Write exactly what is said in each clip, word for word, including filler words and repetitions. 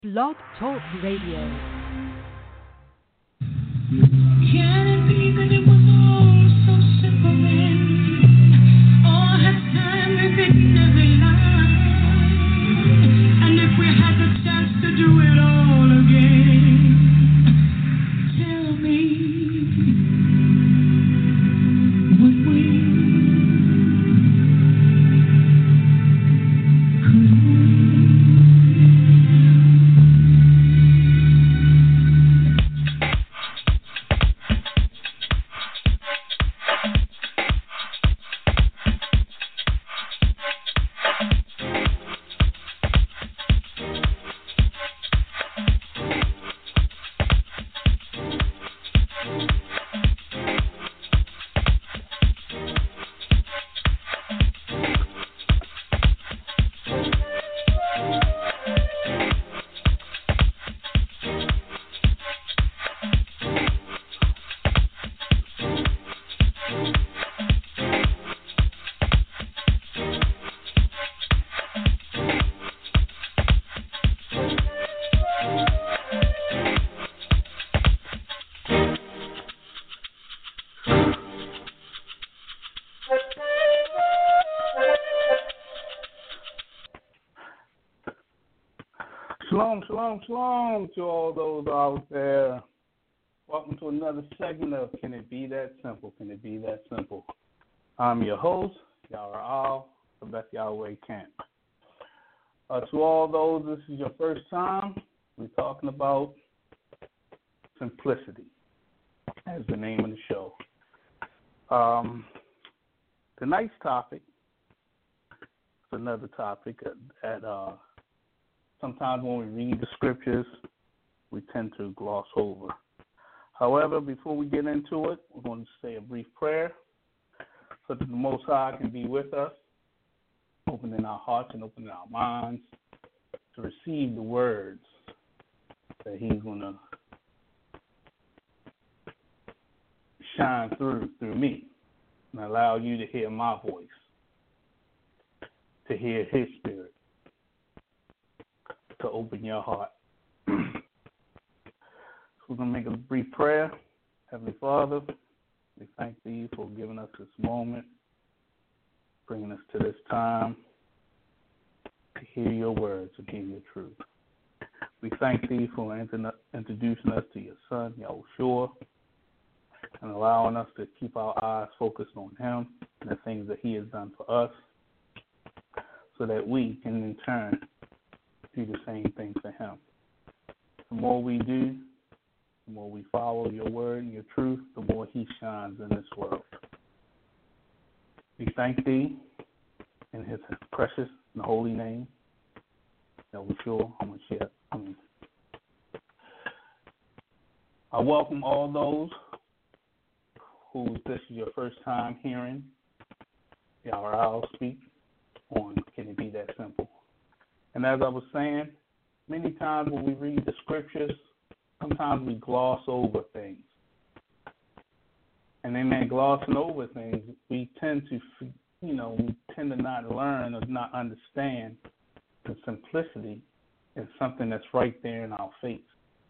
Blog Talk Radio. Can it be that it was all so simple then? All had time written every line. And if we had the chance to do it all again, tell me, would we? Could Shalom, shalom, shalom to all those out there. Welcome to another segment of Can It Be That Simple? Can It Be That Simple? I'm your host, Yara Al, the Beth Yahweh Camp. Uh, to all those, this is your first time, we're talking about simplicity as the name of the show. Um, tonight's topic is another topic that uh, sometimes when we read the scriptures, we tend to gloss over. However, before we get into it, we're going to say a brief prayer so that the Most High can be with us, opening our hearts and opening our minds to receive the words that He's going to shine through through me and allow you to hear my voice, to hear His Spirit, to open your heart. So we're going to make a brief prayer. Heavenly Father, we thank Thee for giving us this moment, bringing us to this time to hear Your words and hear Your truth. We thank Thee for introducing us to Your Son, Yahushua, and allowing us to keep our eyes focused on Him and the things that He has done for us so that we can in turn do the same thing for Him. The more we do, the more we follow Your word and Your truth, the more He shines in this world. We thank Thee in His precious and holy name, Yahushua HaMashiach. Amen. I welcome all those who this is your first time hearing Yahweh speak on Can It Be That Simple? And as I was saying, many times when we read the scriptures, sometimes we gloss over things. And in that glossing over things, we tend to, you know, we tend to not learn or not understand the simplicity in something that's right there in our face.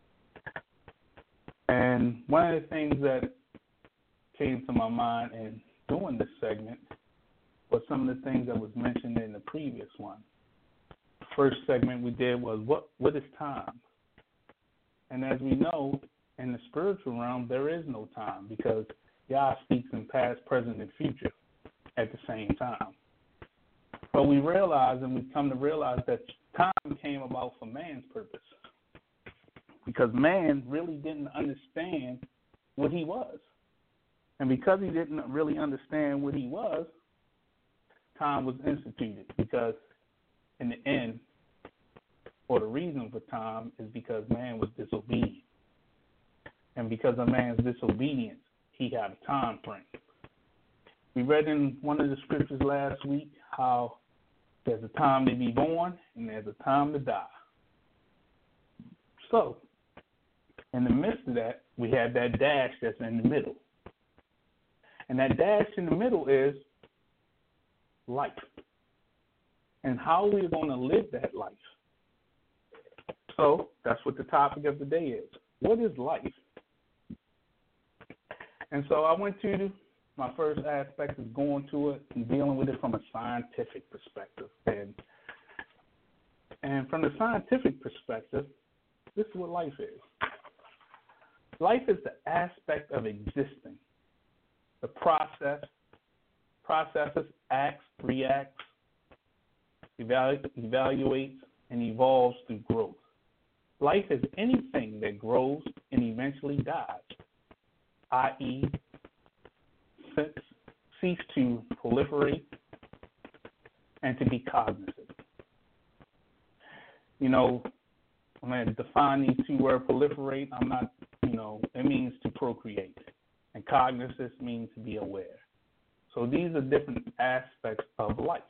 And one of the things that came to my mind in doing this segment was some of the things that was mentioned in the previous one. First segment we did was what what is time? And as we know, in the spiritual realm, there is no time because Yah speaks in past, present, and future at the same time. But we realize, and we come to realize that time came about for man's purpose because man really didn't understand what he was. And because he didn't really understand what he was, time was instituted because in the end, or the reason for time is because man was disobedient. And because of man's disobedience, he had a time frame. We read in one of the scriptures last week how there's a time to be born and there's a time to die. So, in the midst of that, we have that dash that's in the middle. And that dash in the middle is life. And how we're going to live that life. So that's what the topic of the day is. What is life? And so I went to the, my first aspect is going to it and dealing with it from a scientific perspective. And and from the scientific perspective, this is what life is. Life is the aspect of existing. The process, processes, acts, reacts, evalu- evaluates, and evolves through growth. Life is anything that grows and eventually dies, that is, cease to proliferate and to be cognizant. You know, I'm going to define these two words, proliferate. I'm not, you know, it means to procreate. And cognizance means to be aware. So these are different aspects of life.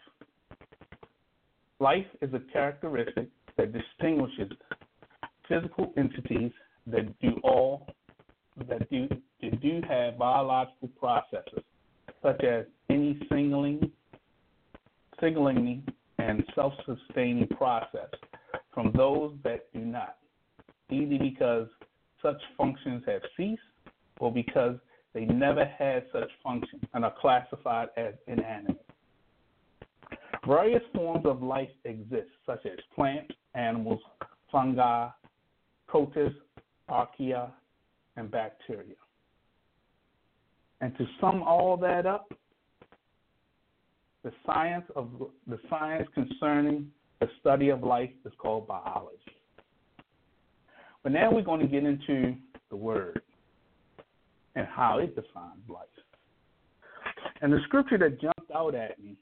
Life is a characteristic that distinguishes physical entities that do all that do that do have biological processes, such as any signaling, signaling and self-sustaining process, from those that do not, either because such functions have ceased or because they never had such functions and are classified as inanimate. Various forms of life exist, such as plants, animals, fungi, protists, archaea, and bacteria. And to sum all that up, the science of the science concerning the study of life is called biology. But now we're going to get into the word and how it defines life. And the scripture that jumped out at me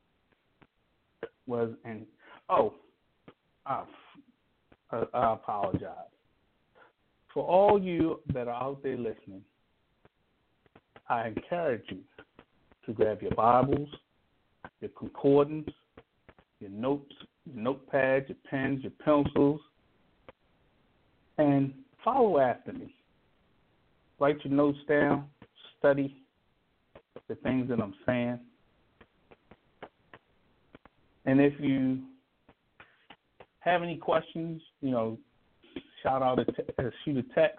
was in, oh, I, I apologize. For all you that are out there listening, I encourage you to grab your Bibles, your concordance, your notes, your notepads, your pens, your pencils, and follow after me. Write your notes down, study the things that I'm saying. And if you have any questions, you know, shout out, a te- uh, shoot a text,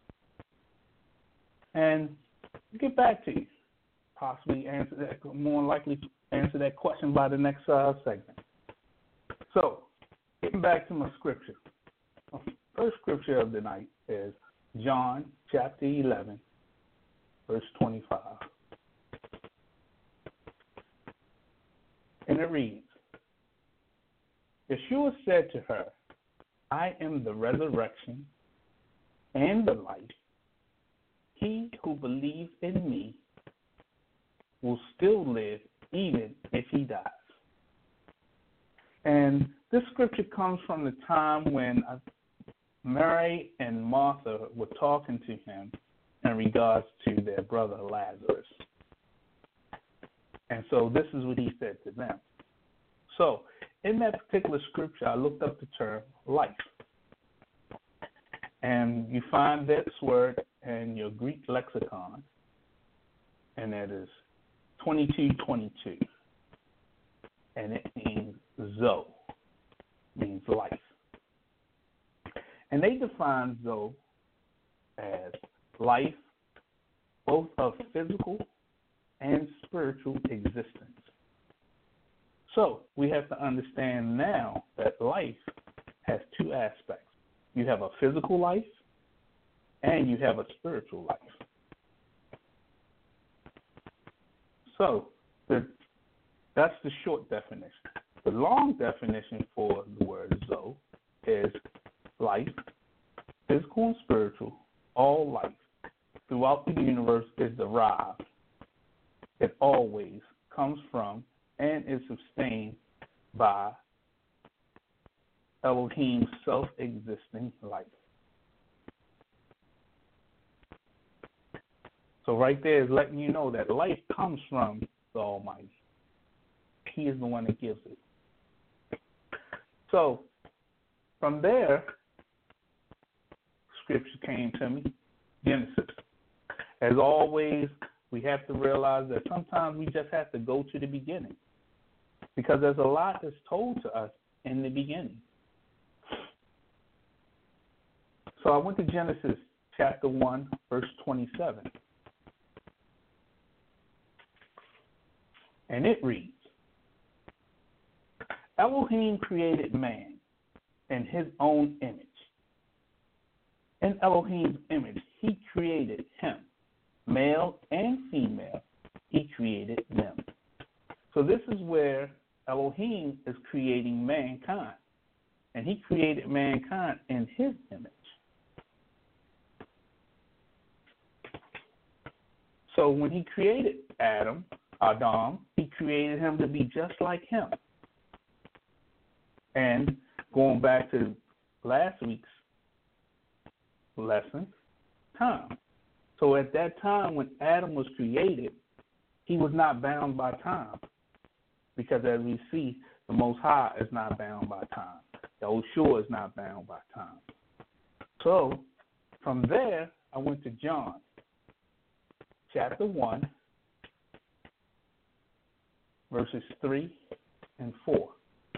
and get back to you. Possibly answer that, more likely answer that question by the next uh, segment. So, getting back to my scripture. My first scripture of the night is John chapter eleven, verse twenty-five. And it reads, Yeshua said to her, I am the resurrection and the life. He who believes in me will still live even if he dies. And this scripture comes from the time when Mary and Martha were talking to him in regards to their brother Lazarus. And so this is what he said to them. So in that particular scripture, I looked up the term life. And you find this word in your Greek lexicon, and that is twenty-two twenty-two. And it means Zoe, means life. And they define Zoe as life, both of physical and spiritual existence. So we have to understand now that life has two aspects. You have a physical life and you have a spiritual life. So the, that's the short definition. The long definition for the word Zoe is life, physical and spiritual, all life throughout the universe is derived. It always comes from and is sustained by Elohim's self-existing life. So right there is letting you know that life comes from the Almighty. He is the one that gives it. So from there, scripture came to me, Genesis. As always, we have to realize that sometimes we just have to go to the beginning, because there's a lot that's told to us in the beginning. So I went to Genesis chapter one, verse twenty-seven. And it reads, Elohim created man in his own image. In Elohim's image, he created him. Male and female, he created them. So this is where Elohim is creating mankind. And he created mankind in his image. So when he created Adam, Adam, he created him to be just like him. And going back to last week's lesson, time. So at that time when Adam was created, he was not bound by time. Because as we see, the Most High is not bound by time. Yahushua is not bound by time. So from there, I went to John, chapter one, verses three and four.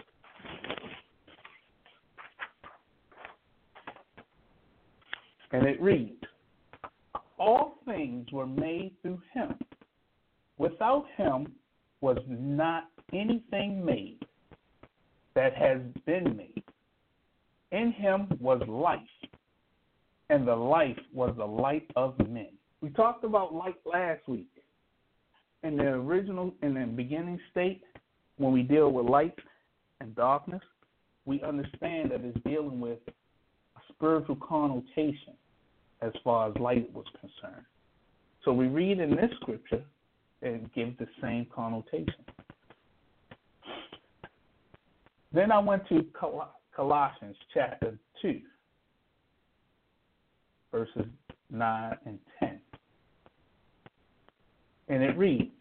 And it reads, all things were made through him. Without him was not anything made that has been made. In him was life, and the life was the light of men. We talked about light last week. In the original, in the beginning state, when we deal with light and darkness, we understand that it's dealing with a spiritual connotation as far as light was concerned. So we read in this scripture and it gives the same connotation. Then I went to Col- Colossians chapter two, verses nine and ten. And it reads,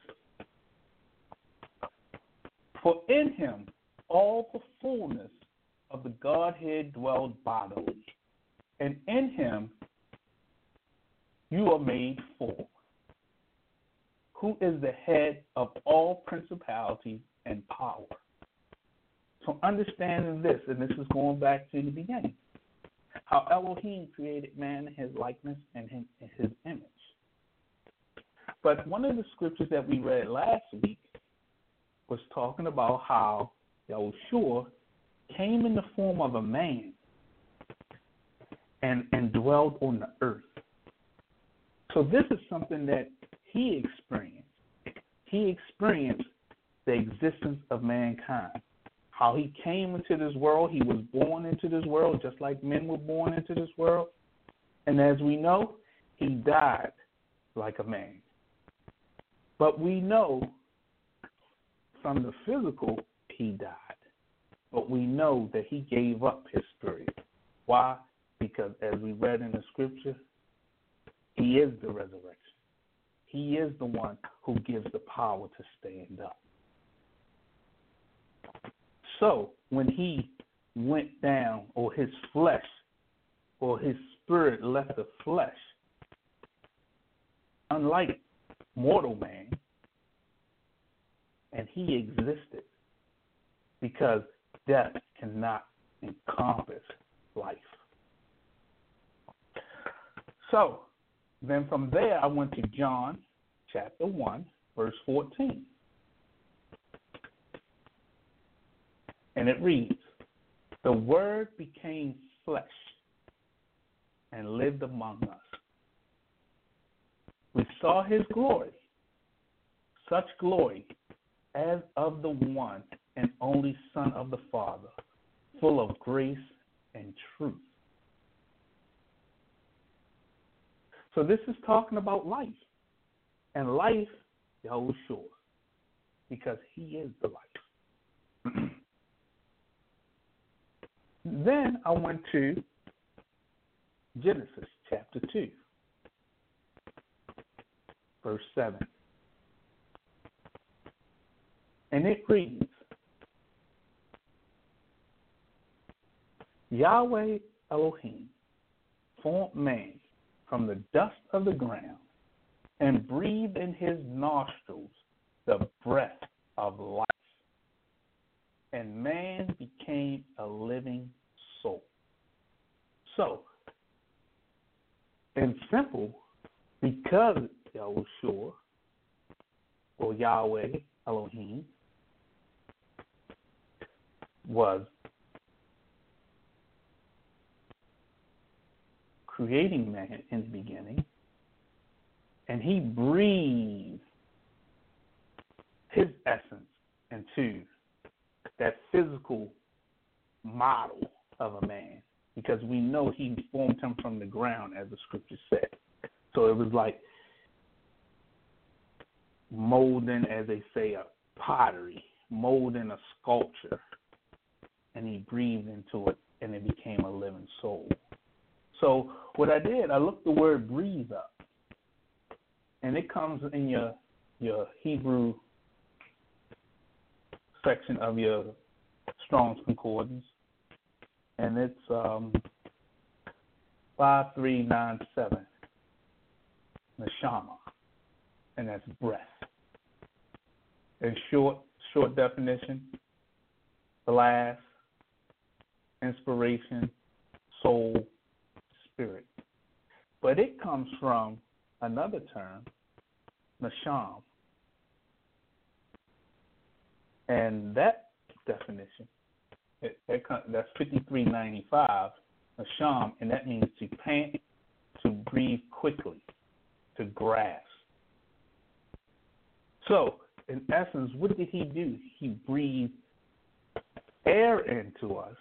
for in him all the fullness of the Godhead dwelled bodily, and in him you are made full, who is the head of all principality and power. So understanding this, and this is going back to the beginning, how Elohim created man in his likeness and in his image. But one of the scriptures that we read last week was talking about how Yahushua came in the form of a man and, and dwelled on the earth. So this is something that he experienced. He experienced the existence of mankind. How he came into this world, he was born into this world just like men were born into this world. And as we know, he died like a man. But we know from the physical, he died. But we know that he gave up his spirit. Why? Because as we read in the scripture, he is the resurrection. He is the one who gives the power to stand up. So when he went down, or his flesh, or his spirit left the flesh, unlike mortal man, and he existed, because death cannot encompass life. So then from there I went to John chapter one, verse fourteen. And it reads, the Word became flesh and lived among us. We saw his glory, such glory as of the one and only Son of the Father, full of grace and truth. So this is talking about life. And life, Yahushua, because he is the life. Then I went to Genesis chapter two, verse seven. And it reads, Yahweh Elohim formed man from the dust of the ground and breathed in his nostrils the breath of life. And man became a living soul. So, and simple because Yahushua or Yahweh Elohim was creating man in the beginning, and he breathed his essence into that physical model of a man, because we know he formed him from the ground, as the scripture said. So it was like molding, as they say, a pottery, molding a sculpture, and he breathed into it, and it became a living soul. So what I did, I looked the word breathe up, and it comes in your your Hebrew section of your Strong's Concordance, and it's um, five three nine seven, Neshama, and that's breath. In short, short definition, blast, inspiration, soul, spirit. But it comes from another term, Nasham. And that definition, it, it, that's fifty-three ninety-five, Nasham, and that means to pant, to breathe quickly, to grasp. So, in essence, what did he do? He breathed air into us,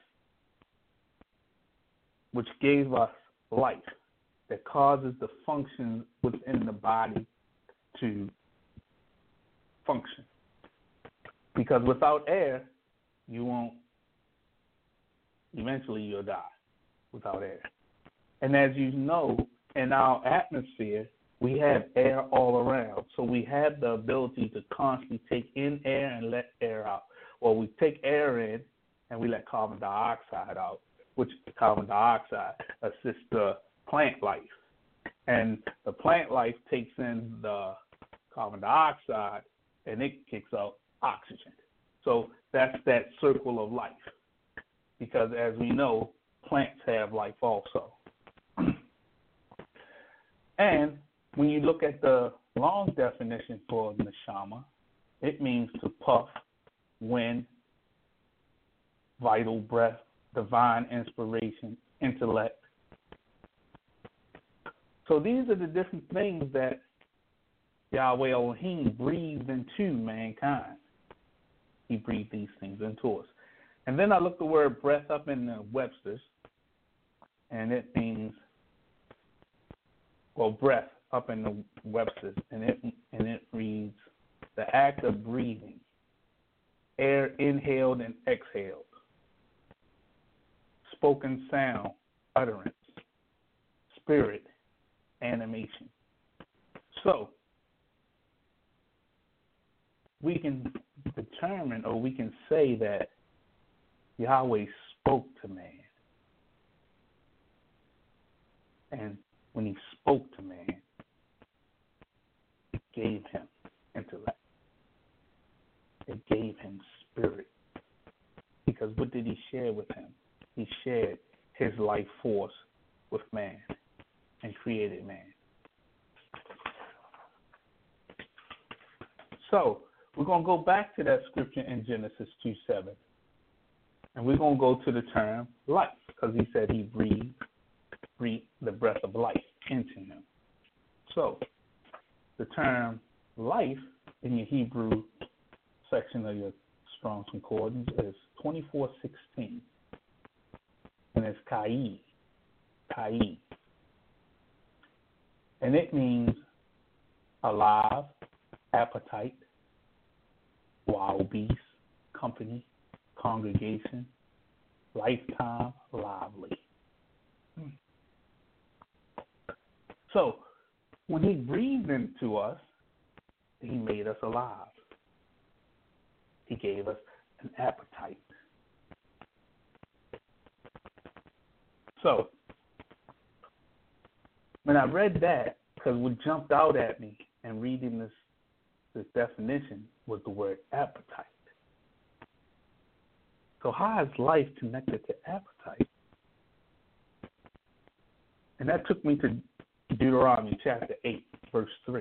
which gave us life, that causes the function within the body to function. Because without air, you won't, eventually you'll die without air. And as you know, in our atmosphere, we have air all around. So we have the ability to constantly take in air and let air out. Or we take air in and we let carbon dioxide out, which carbon dioxide assists the plant life. And the plant life takes in the carbon dioxide and it kicks out oxygen. So that's that circle of life. Because as we know, plants have life also. And when you look at the long definition for neshama, it means to puff, wind, vital breath, divine inspiration, intellect. So these are the different things that Yahweh Elohim breathed into mankind. He breathed these things into us. And then I looked the word breath up in the Webster's, and it means, well, breath up in the Webster's, and it and it reads, the act of breathing, air inhaled and exhaled, spoken sound, utterance, spirit, animation. So we can determine, or we can say that Yahweh spoke to man. And when he spoke to man, it gave him intellect. It gave him spirit. Because what did he share with him? He shared his life force with man and created man. So we're going to go back to that scripture in Genesis two seven. And we're going to go to the term life, because he said he breathed, breathed the breath of life into him. So the term life in your Hebrew section of your Strong's Concordance is twenty-four sixteen. And it's kai, kai. And it means alive, appetite, wild beast, company, congregation, lifetime, lively. So when he breathed into us, he made us alive. He gave us an appetite. So when I read that, because what jumped out at me and reading this this definition was the word appetite. So how is life connected to appetite? And that took me to Deuteronomy chapter eight, verse three.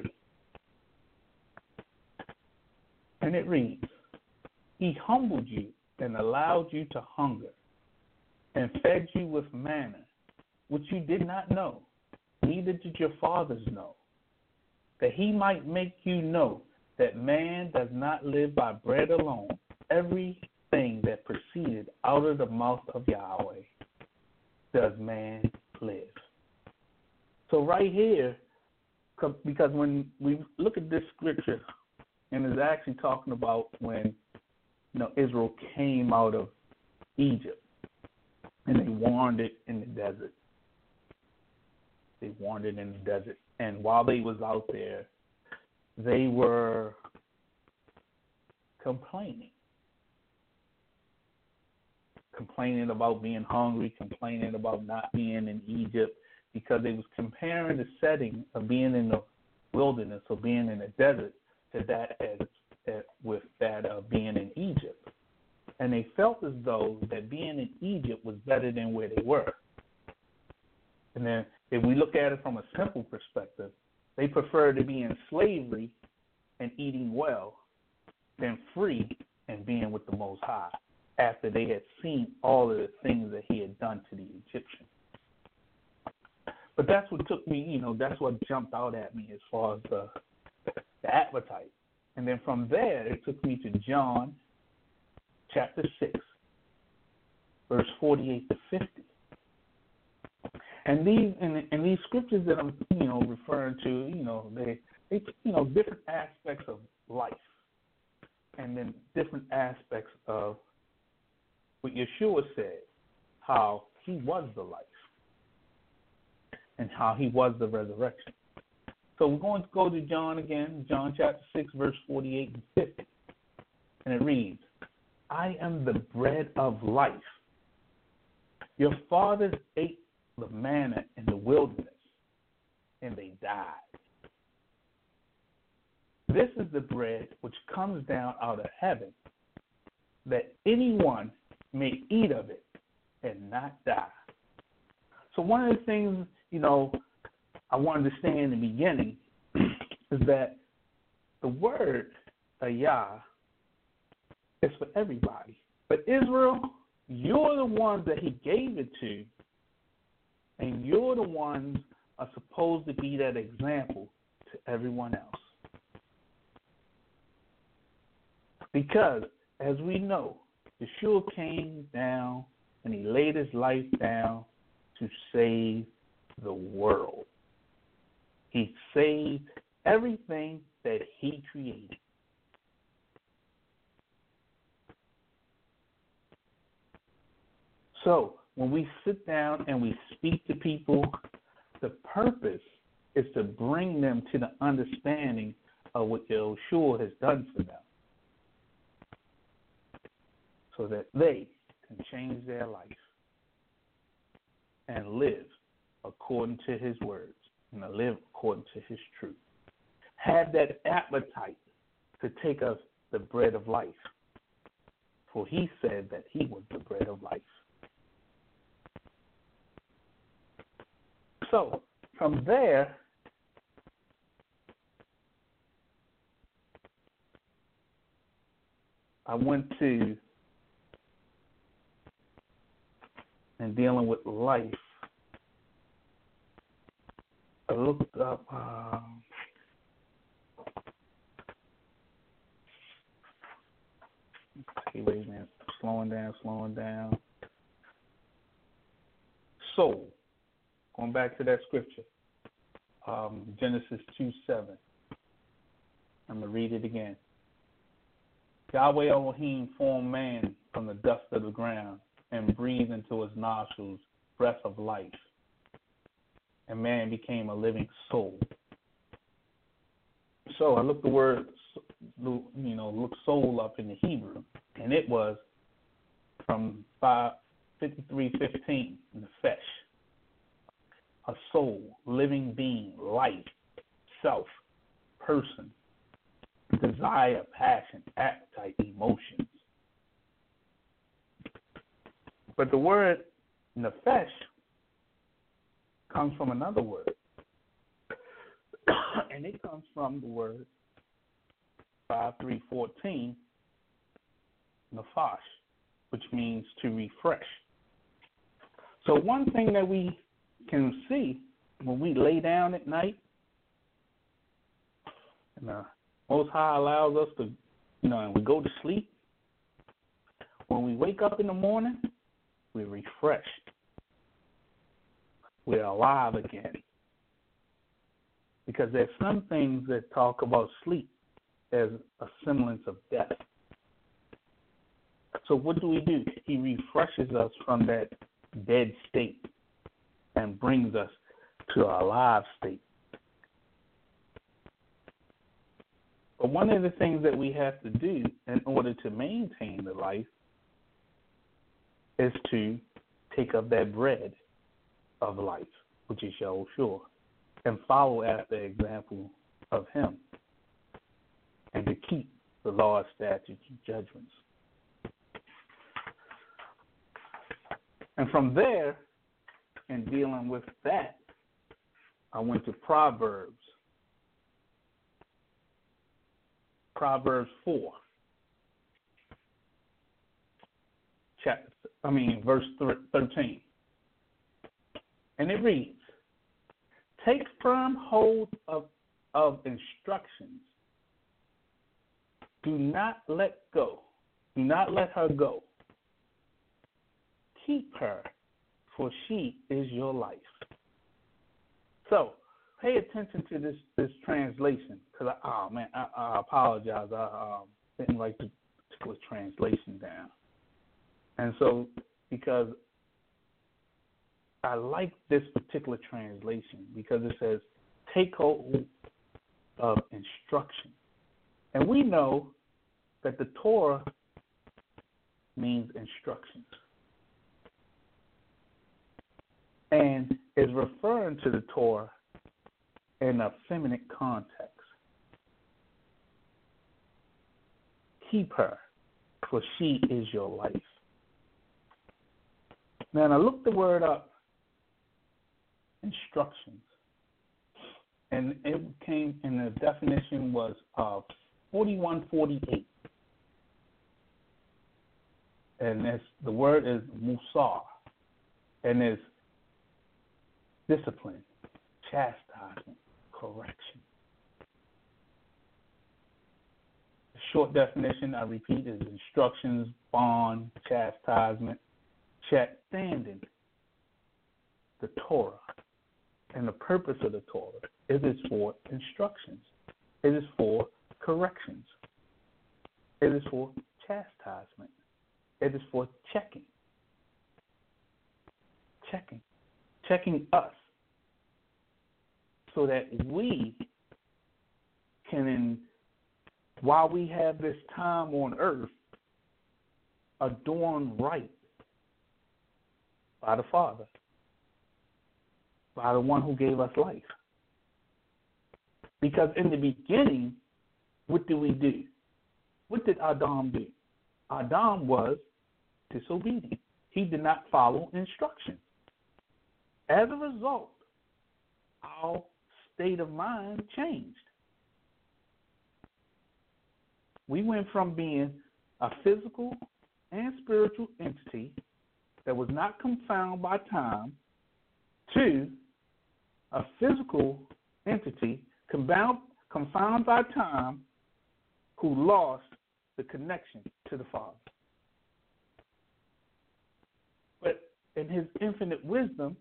And it reads, He humbled you and allowed you to hunger, and fed you with manna, which you did not know, neither did your fathers know, that he might make you know that man does not live by bread alone, everything that proceeded out of the mouth of Yahweh does man live. So right here, because when we look at this scripture, and it's actually talking about when you know Israel came out of Egypt and they wandered in the desert. They wandered in the desert, and while they was out there, they were complaining. Complaining about being hungry, complaining about not being in Egypt, because they was comparing the setting of being in the wilderness or being in the desert to that as, as with that of being in Egypt. And they felt as though that being in Egypt was better than where they were. And then if we look at it from a simple perspective, they prefer to be in slavery and eating well than free and being with the Most High after they had seen all of the things that he had done to the Egyptians. But that's what took me, you know, that's what jumped out at me as far as the, the appetite. And then from there, it took me to John chapter six, verse forty-eight to fifty. And these and, and these scriptures that I'm, you know, referring to, you know, they, they, you know, different aspects of life, and then different aspects of what Yeshua said, how he was the life, and how he was the resurrection. So we're going to go to John again, John chapter six, verse forty-eight and fifty, and it reads, "I am the bread of life. Your fathers ate the manna in the wilderness, and they died. This is the bread which comes down out of heaven, that anyone may eat of it and not die." So one of the things, you know, I wanted to say in the beginning is that the word Ayah is for everybody. But Israel, you're the ones that he gave it to, and you're the ones are supposed to be that example to everyone else. Because, as we know, Yeshua came down and he laid his life down to save the world. He saved everything that he created. So, when we sit down and we speak to people, the purpose is to bring them to the understanding of what Yeshua has done for them, so that they can change their life and live according to his words and to live according to his truth. Have that appetite to take us the bread of life, for he said that he was the bread of life. So, from there, I went to, and dealing with life, I looked up, um, okay, wait a minute, slowing down, slowing down. Soul. Going back to that scripture, um, Genesis two seven. I'm going to read it again. Yahweh Elohim formed man from the dust of the ground and breathed into his nostrils breath of life, and man became a living soul. So I looked the word, you know, look soul up in the Hebrew, and it was from fifty-three fifteen in the Fesh. A soul, living being, life, self, person, desire, passion, appetite, emotions. But the word nefesh comes from another word, And it comes from the word five three fourteen, nafash, which means to refresh. So one thing that we can see when we lay down at night, and the Most High allows us to, you know, and we go to sleep, when we wake up in the morning, we're refreshed. We're alive again. Because there's some things that talk about sleep as a semblance of death. So what do we do? He refreshes us from that dead state and brings us to a live state. But one of the things that we have to do in order to maintain the life is to take up that bread of life, which is Yahushua, and follow after the example of him, and to keep the law, statutes, and judgments. And from there, in dealing with that, I went to Proverbs. Proverbs four. Chapter, I mean, verse thirteen. And it reads, take firm hold of, of instructions. Do not let go. Do not let her go. Keep her, for she is your life. So, pay attention to this, this translation, because, oh, man, I, I apologize. I um, didn't write the particular translation down. And so, because I like this particular translation, because it says, take hold of instruction. And we know that the Torah means instructions. And is referring to the Torah in a feminine context. Keep her, for she is your life. Now, and I looked the word up, instructions, and it came, and the definition was uh, forty-one forty-eight. And it's, the word is musar, and it's discipline, chastisement, correction. The short definition, I repeat, is instructions, bond, chastisement, chat, standing, the Torah. And the purpose of the Torah, it is for instructions. It is for corrections. It is for chastisement. It is for checking. Checking. Checking us so that we can, in, while we have this time on earth, adorn right by the Father, by the one who gave us life. Because in the beginning, what did we do? What did Adam do? Adam was disobedient. He did not follow instructions. As a result, our state of mind changed. We went from being a physical and spiritual entity that was not confounded by time to a physical entity confound, confounded by time who lost the connection to the Father. But in his infinite wisdom,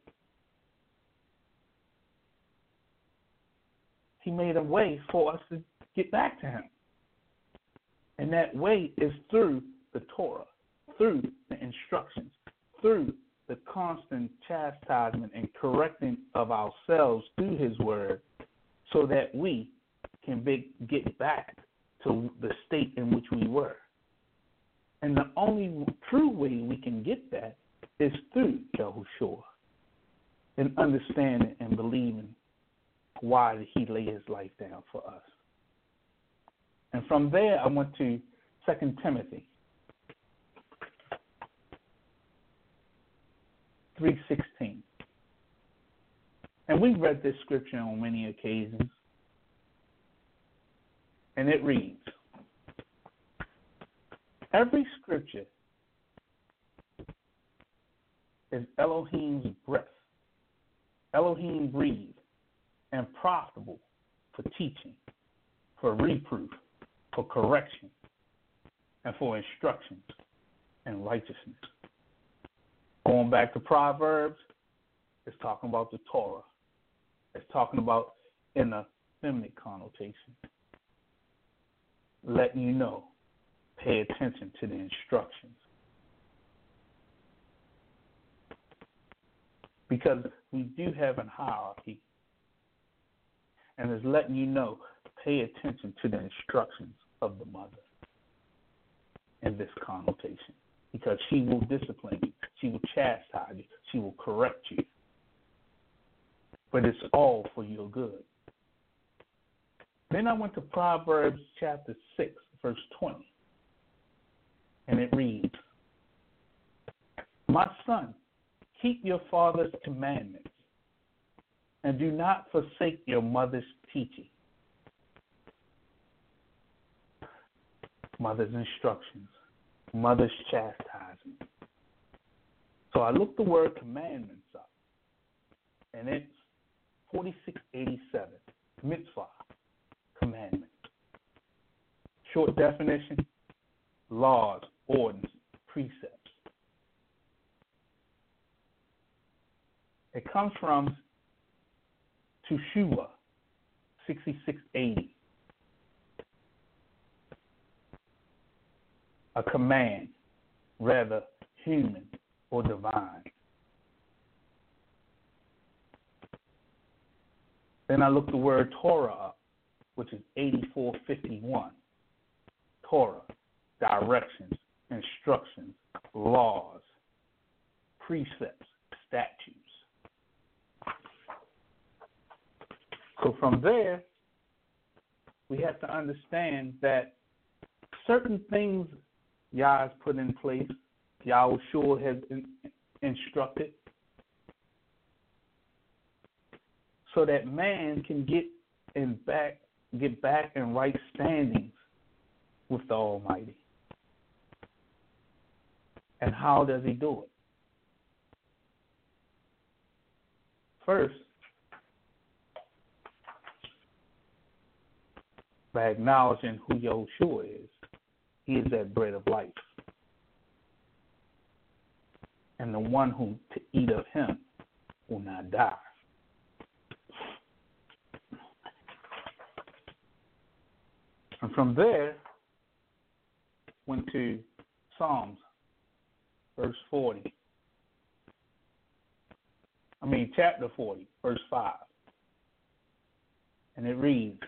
he made a way for us to get back to him. And that way is through the Torah, through the instructions, through the constant chastisement and correcting of ourselves through his word, so that we can be, get back to the state in which we were. And the only true way we can get that is through Yahushua, and understanding and believing why he laid his life down for us. And from there, I went to Second Timothy three sixteen. And we've read this scripture on many occasions, And it reads, every scripture is Elohim's breath, Elohim breathed, and profitable for teaching, for reproof, for correction, and for instructions in righteousness. Going back to Proverbs, it's talking about the Torah. It's talking about in a feminine connotation. Letting you know, pay attention to the instructions. Because we do have a hierarchy. And it's letting you know, pay attention to the instructions of the mother in this connotation. Because she will discipline you. She will chastise you. She will correct you. But it's all for your good. Then I went to Proverbs chapter six, verse twenty. And it reads, my son, keep your father's commandments, and do not forsake your mother's teaching. Mother's instructions, mother's chastising. So I looked the word commandments up, and it's forty-six eighty-seven, mitzvah, commandment. Short definition, laws, ordinance, precepts. It comes from Teshuvah, sixty-six eighty. A command, rather human or divine. Then I looked the word Torah up, which is eighty-four fifty-one. Torah, directions, instructions, laws, precepts, statutes. So from there, we have to understand that certain things Yah has put in place, Yahushua has in, instructed, so that man can get in back, get back in right standings with the Almighty. And how does he do it? First, by acknowledging who Yahushua is. He is that bread of life. And the one who to eat of him will not die. And from there, went to Psalms, verse forty. I mean, chapter forty, verse five. And it reads,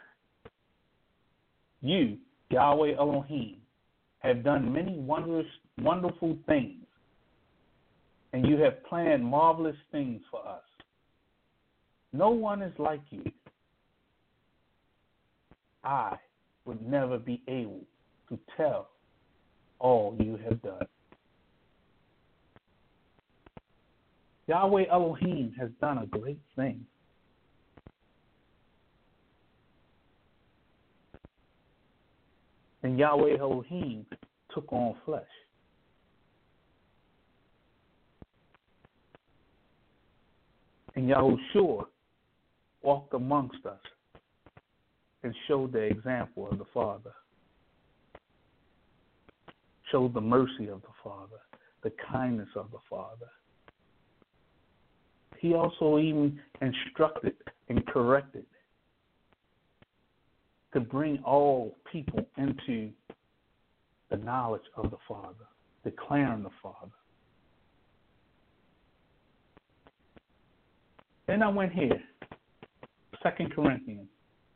you, Yahweh Elohim, have done many wondrous, wonderful things, and you have planned marvelous things for us. No one is like you. I would never be able to tell all you have done. Yahweh Elohim has done a great thing. And Yahweh Elohim took on flesh. And Yahushua walked amongst us and showed the example of the Father. Showed the mercy of the Father, the kindness of the Father. He also even instructed and corrected to bring all people into the knowledge of the Father, declaring the Father. Then I went here, Second Corinthians,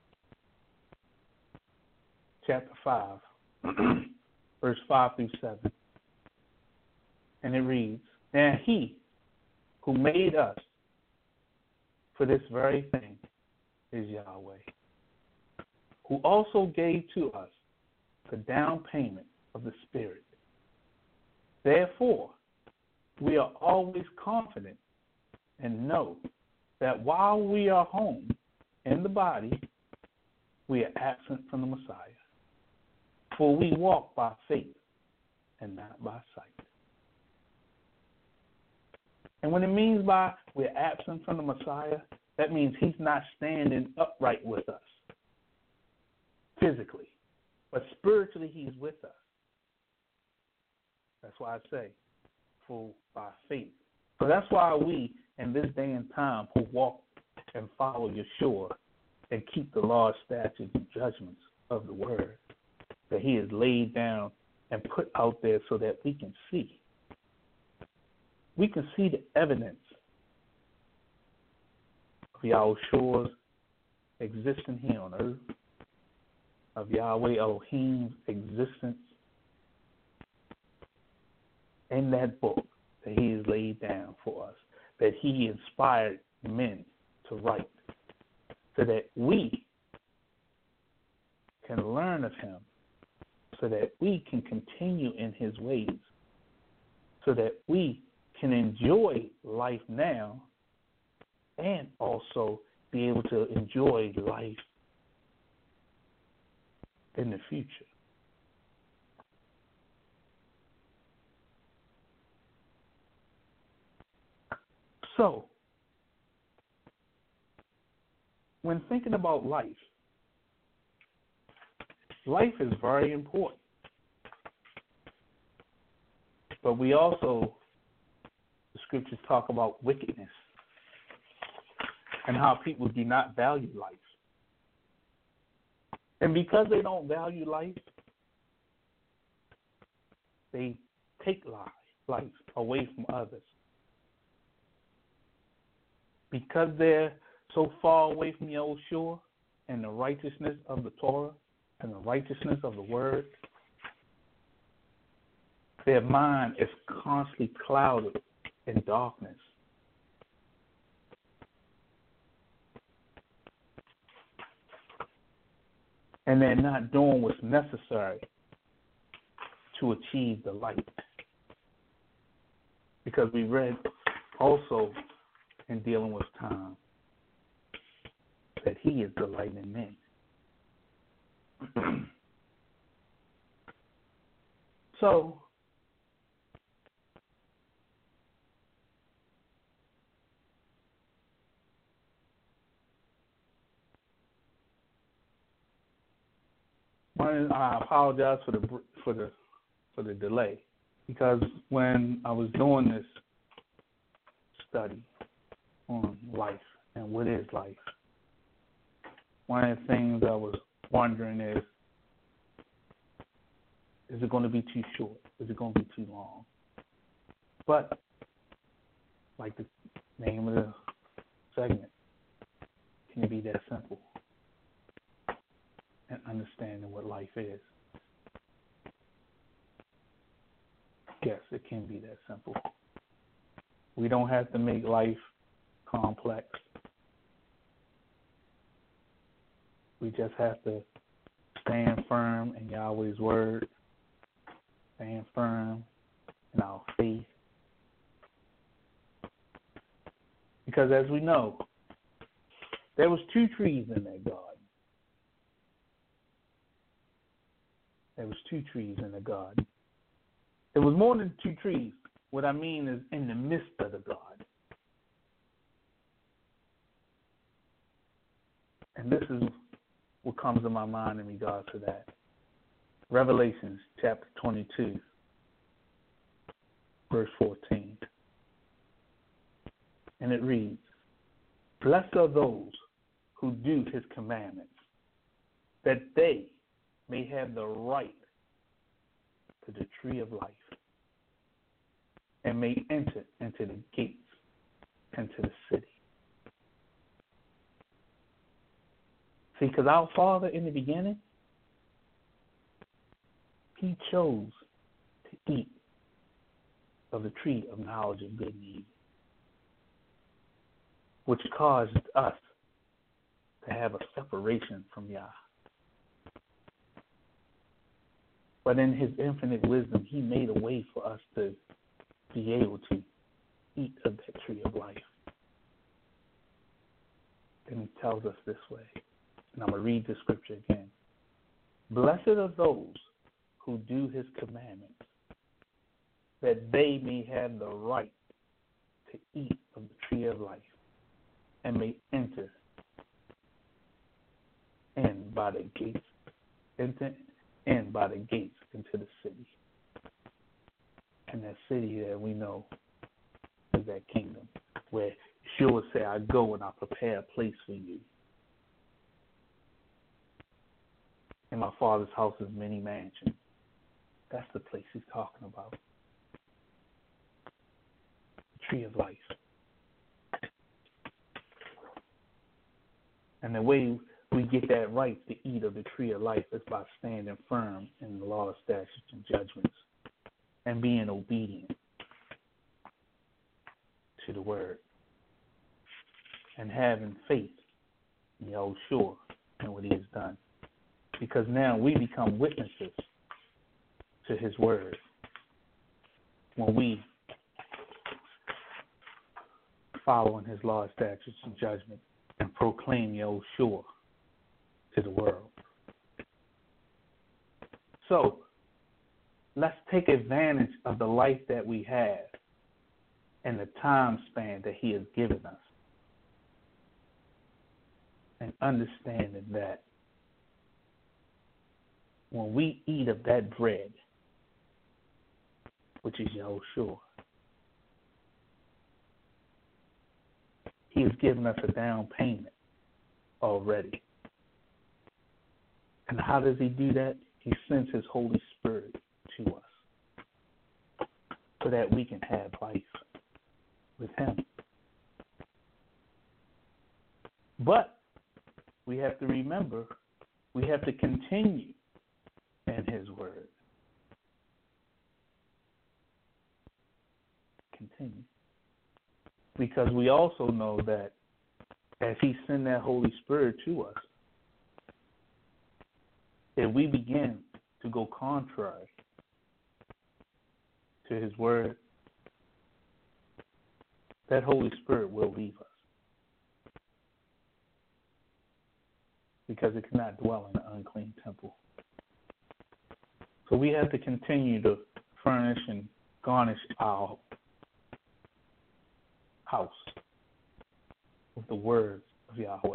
chapter five, verse five through seven. And it reads, and he who made us for this very thing is Yahweh, who also gave to us the down payment of the Spirit. Therefore, we are always confident and know that while we are home in the body, we are absent from the Messiah. For we walk by faith and not by sight. And when it means by we're absent from the Messiah, that means he's not standing upright with us physically, but spiritually he's with us. That's why I say, for by faith. So that's why we, in this day and time, who walk and follow Yeshua and keep the law, statutes, and judgments of the word that he has laid down and put out there so that we can see. We can see the evidence of Yahushua's existence here on earth, of Yahweh Elohim's existence in that book that he has laid down for us, that he inspired men to write, so that we can learn of him, so that we can continue in his ways, so that we can enjoy life now and also be able to enjoy life in the future. So, when thinking about life, life is very important. But we also, the scriptures talk about wickedness and how people do not value life. And because they don't value life, they take life, life away from others. Because they're so far away from Yahushua and the righteousness of the Torah and the righteousness of the Word, their mind is constantly clouded in darkness. And they're not doing what's necessary to achieve the light. Because we read also in dealing with time that he is the light in men. So, one, I apologize for the for the for the delay, because when I was doing this study on life and what is life, one of the things I was wondering is, is it going to be too short? Is it going to be too long? But, like the name of the segment, can it be that simple? And understanding what life is. Yes, it can be that simple. We don't have to make life complex. We just have to stand firm in Yahweh's word, stand firm in our faith. Because as we know, there was two trees in that garden. There was two trees in the garden. There was more than two trees. What I mean is in the midst of the garden. And this is what comes to my mind in regard to that. Revelations chapter twenty-two, verse fourteen. And it reads, "Blessed are those who do his commandments, that they may have the right to the tree of life, and may enter into the gates, into the city." See, because our Father in the beginning, he chose to eat of the tree of knowledge of good and evil, which caused us to have a separation from Yah. But in his infinite wisdom, he made a way for us to be able to eat of that tree of life. And he tells us this way. And I'm going to read the scripture again. "Blessed are those who do his commandments, that they may have the right to eat of the tree of life and may enter in by the gates, enter in by the gates into the city. And that city that we know is that kingdom where Yeshua said, I go and I prepare a place for you. In my Father's house is many mansions. That's the place he's talking about. The tree of life. And the way we get that right to eat of the tree of life is by standing firm in the law, statutes, and judgments and being obedient to the word and having faith in Yahushua and what he has done. Because now we become witnesses to his word when we follow in his law, statutes, and judgment and proclaim Yahushua to the world. So let's take advantage of the life that we have and the time span that he has given us, and understanding that when we eat of that bread, which is Yahushua, he has given us a down payment already. And how does he do that? He sends his Holy Spirit to us so that we can have life with him. But we have to remember, we have to continue in his word. Continue. Because we also know that as he sent that Holy Spirit to us, if we begin to go contrary to his word, that Holy Spirit will leave us. Because it cannot dwell in an unclean temple. So we have to continue to furnish and garnish our house with the words of Yahweh.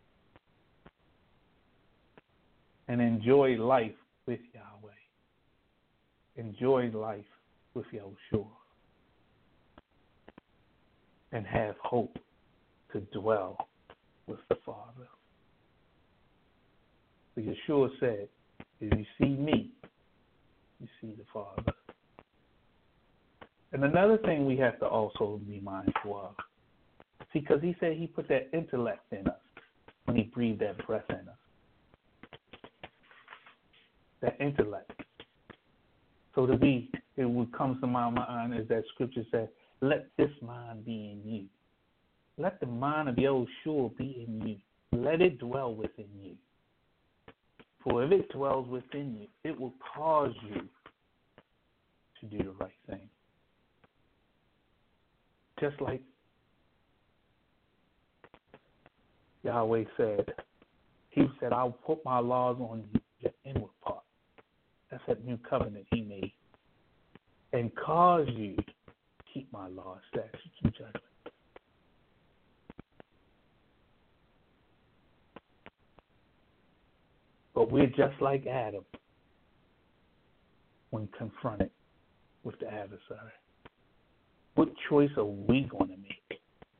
And enjoy life with Yahweh. Enjoy life with Yahushua. And have hope to dwell with the Father. So Yeshua said, if you see me, you see the Father. And another thing we have to also be mindful of, see, because he said he put that intellect in us when he breathed that breath in us. That intellect. So that we, it what comes to my mind is that scripture says, let this mind be in you. Let the mind of Yahushua be in you. Let it dwell within you. For if it dwells within you, it will cause you to do the right thing. Just like Yahweh said, he said, I'll put my laws on your inward part. That's that new covenant he made. And cause you to keep my laws, statutes, and judgments. But we're just like Adam when confronted with the adversary. What choice are we going to make?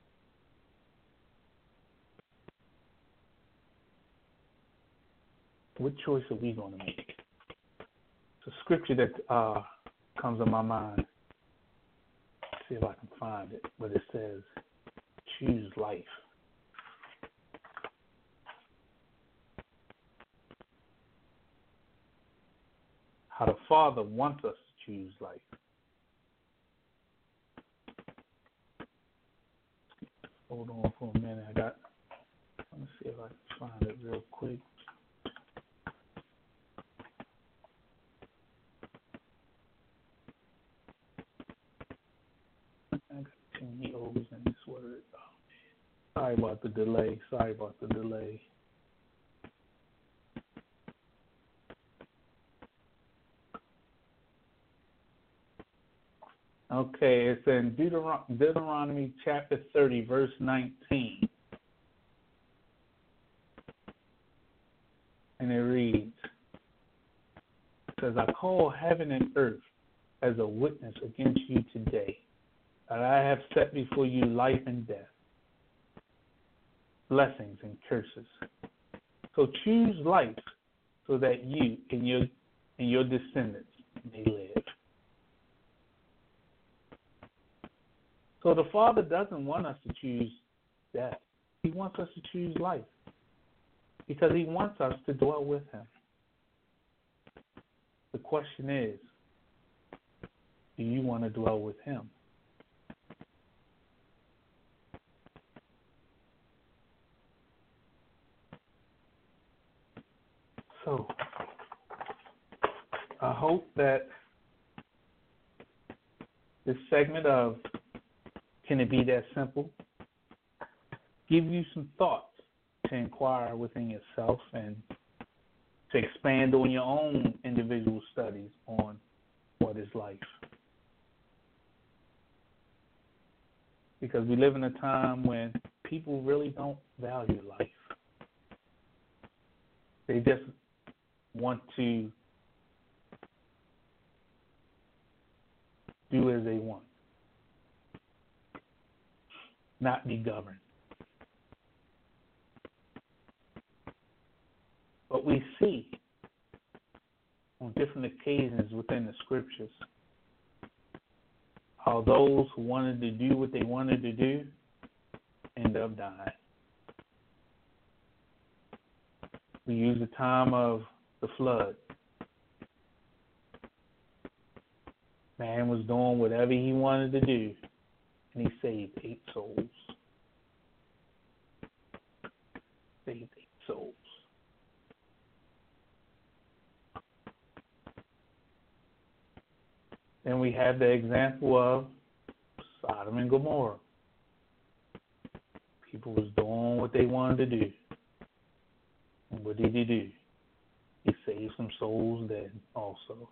What choice are we going to make? It's a scripture that uh, comes to my mind. Let's see if I can find it. But it says, choose life. How the Father wants us to choose life. Hold on for a minute. I got. Let me see if I can find it real quick. I got too many O's in this word. Oh, sorry about the delay. Sorry about the delay. Okay, it's in Deuteron- Deuteronomy chapter thirty, verse nineteen. And it reads, it says, I call heaven and earth as a witness against you today, that I have set before you life and death, blessings and curses. So choose life so that you and your and your descendants may live. So the Father doesn't want us to choose death. He wants us to choose life because he wants us to dwell with him. The question is, do you want to dwell with him? So, I hope that this segment of Can It Be That Simple give you some thoughts to inquire within yourself and to expand on your own individual studies on what is life. Because we live in a time when people really don't value life. They just want to do as they want, not be governed. But we see on different occasions within the scriptures how those who wanted to do what they wanted to do end up dying. We use the time of the flood. Man was doing whatever he wanted to do, and he saved eight souls. Saved eight souls. Then we have the example of Sodom and Gomorrah. People was doing what they wanted to do. And what did he do? He saved some souls then also.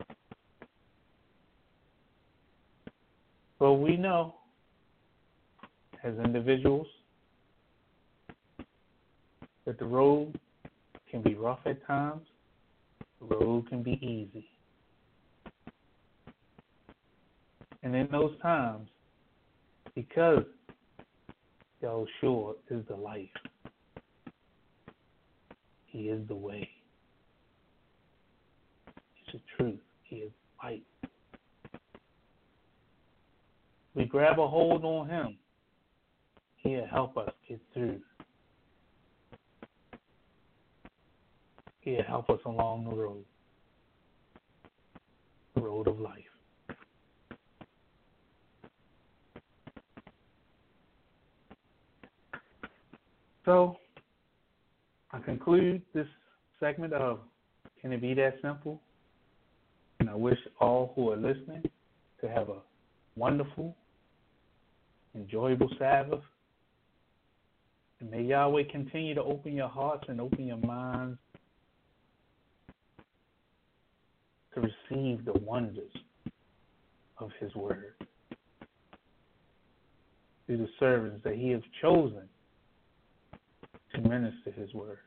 But we know, as individuals, that the road can be rough at times. The road can be easy. And in those times, because Yahushua is the life, he is the way, he's the truth, he is light. We grab a hold on him, he'll help us get through. He'll help us along the road, the road of life. So, I conclude this segment of Can It Be That Simple? And I wish all who are listening to have a wonderful, enjoyable Sabbath. And may Yahweh continue to open your hearts and open your minds to receive the wonders of his word through the servants that he has chosen to minister his word.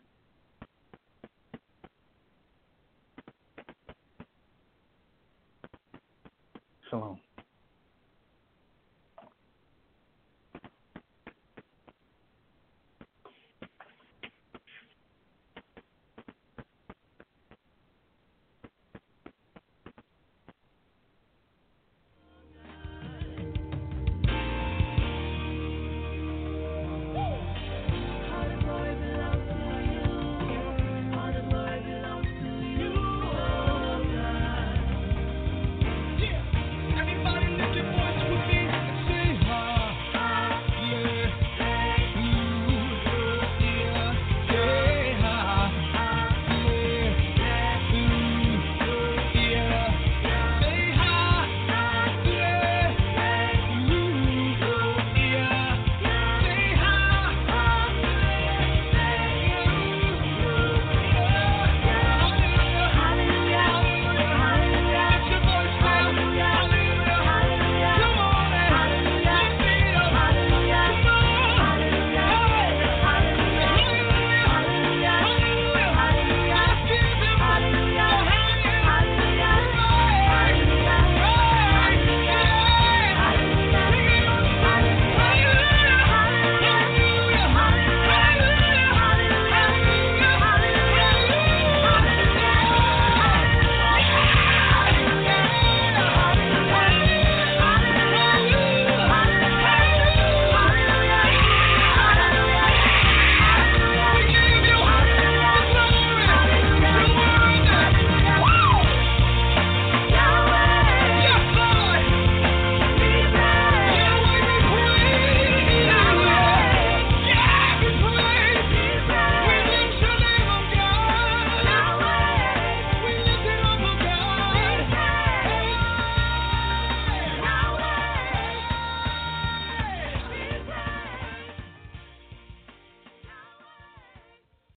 Shalom.